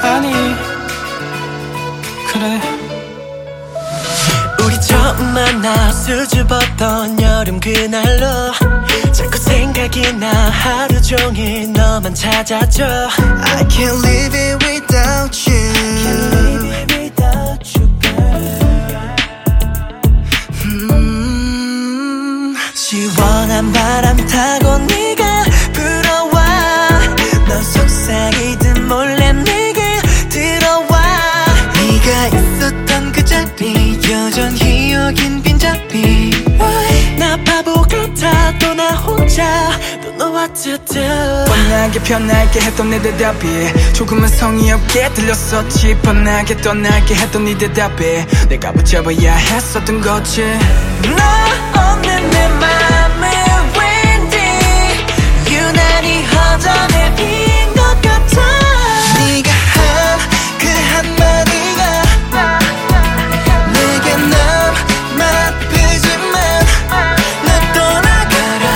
아니 그래. 우리 처음 만나 수줍었던 여름 그날로 자꾸 생각이 나. 하루 종일 너만 찾아줘. I can't live it without you. I can't live it without you, girl. 시원한 바람 타고 네가 불어와. 넌 속삭이듯 몰래 내게 들어와. 네가 있었던 그 자리 여전히 여긴 빈자리. 나 바보 같아 또 나 혼자 또 너와 뜨뜻. 뻔하게 편하게 했던 내 대답이 조금은 성의 없게 들렸었지. 뻔하게 떠나게 했던 네 대답에 내가 붙잡아야 했었던 거지. 너 없는 내 맘에 왠지 유난히 허전해 빈 것 같아. 네가 한 그 한마디가 내게 너무 아프지만 나 떠나가라.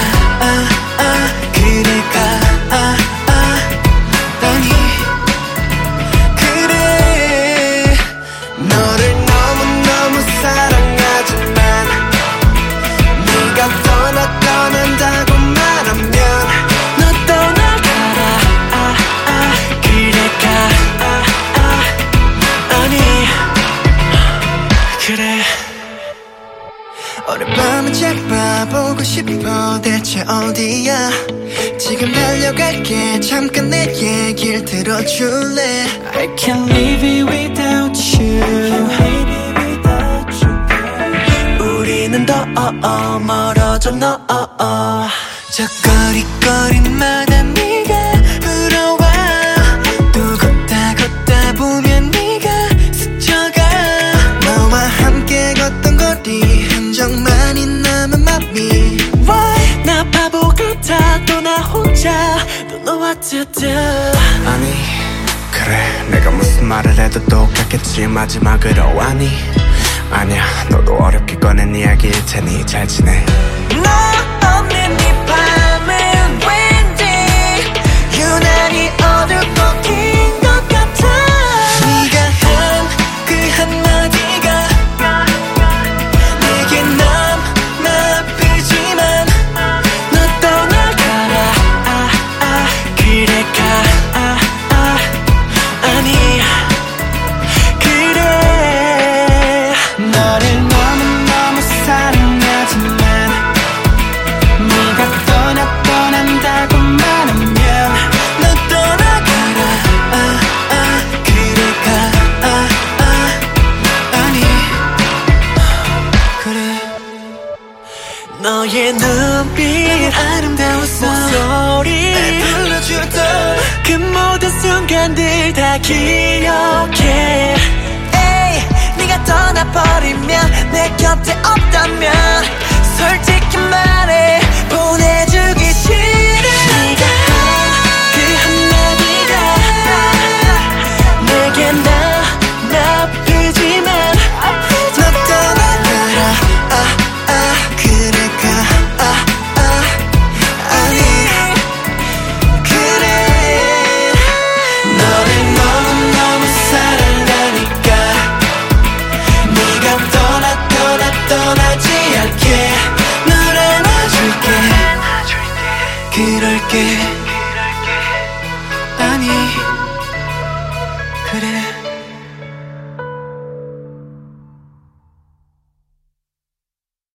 그래 가. 아니 그래. 너를 너무너무 사랑하지만 네가 떠난다고 말하면 너 떠나가라. 그래 가. 아니 그래. 오늘 밤은 잘 봐보고 싶어. 대체 어디야. 지금 달려갈게. 잠깐 내 얘길 들어줄래. I can't live it without you. 우리는 더 멀어져 너. 저 거리거리마다 네가 불어와. 또 걷다 보면 네가 스쳐가. 너와 함께 걷던 거리 흔적만이 남은 맘이. 나 바보 같아 또 나 혼자 또 너와 뜨뜻. 아니 그래 내가 무슨 말을 해도 똑같겠지 마지막으로. 아니야 너도 어렵게 꺼낸 이야기일 테니 잘 지내. 너 없는 이 밤은 왠지 유난히 어둡고 긴 것 같아. 네가 한 그 한마디가 내게 너무 아프지만 너 떠나가라. 그래 가. 아니 그래. 너를 너무너무 사랑하지만 네가 떠난다고 말하면 너 떠나가라. 그래 가. 아니 그래. 너의 눈빛 아름다웠어. 목소리 불러주던 그 모든 순간들 다 기억해. 에이 네가 떠나버리면 내 곁에 없다면 솔직히 말해 보내주기 싫으니까. 그 한마디가 내게 나쁘지만 너 떠나가라. 그래 가. 아니 그래. 너를 너무너무 사랑하니까 네가 떠나지 않게 널 안아줄게. 그럴게. 아니 그래.